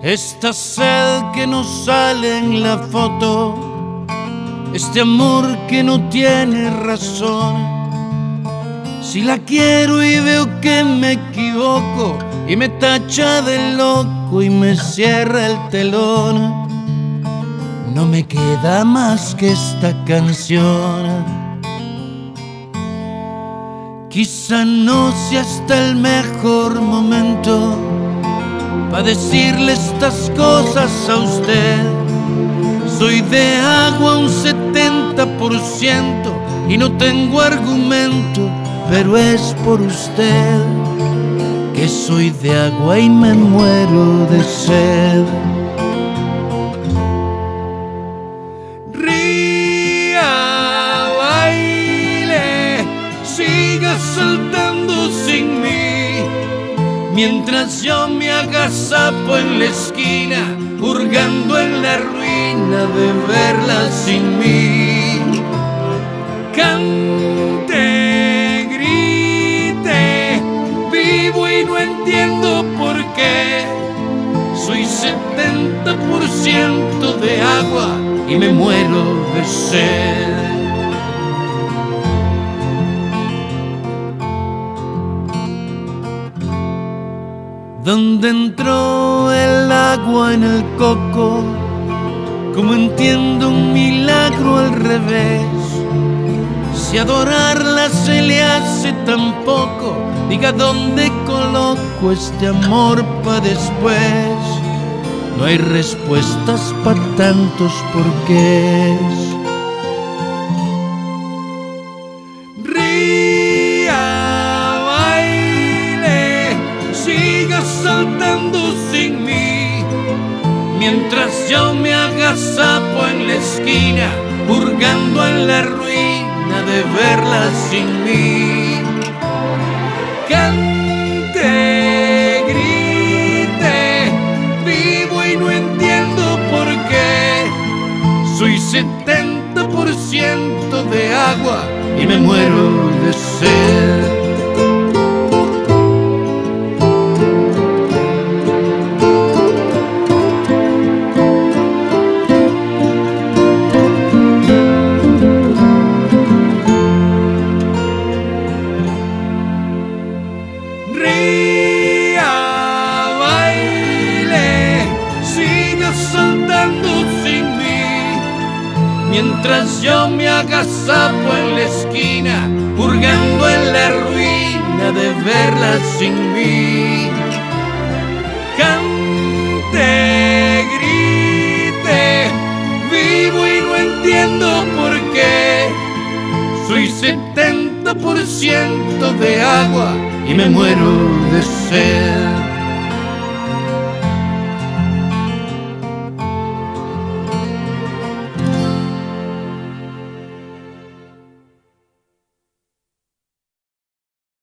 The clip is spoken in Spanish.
Esta sed que no sale en la foto, este amor que no tiene razón. Si la quiero y veo que me equivoco y me tacha de loco y me cierra el telón, no me queda más que esta canción. Quizá no sea hasta el mejor momento para decirle estas cosas a usted. Soy de agua un 70% y no tengo argumento, pero es por usted que soy de agua y me muero de sed. Ría, baile, siga saltando sin mí, mientras yo me agazapo en la esquina, hurgando en la ruina de verla sin mí. Cante, grite, vivo y no entiendo por qué. Soy 70% de agua y me muero de sed. ¿Dónde entró el agua en el coco? ¿Cómo entiendo un milagro al revés? Si adorarla se le hace tan poco, diga dónde coloco este amor pa' después. No hay respuestas pa' tantos porqués. Saltando sin mí, mientras yo me agazapo en la esquina, hurgando en la ruina de verla sin mí. Cante, grite, vivo y no entiendo por qué. Soy 70% de agua y me muero de sed. Ría, baile, siga saltando sin mí, mientras yo me agazapo en la esquina, hurgando en la ruina de verla sin mí. Cante, grite, vivo y no entiendo por qué. Soy 70% de agua y me muero de sed.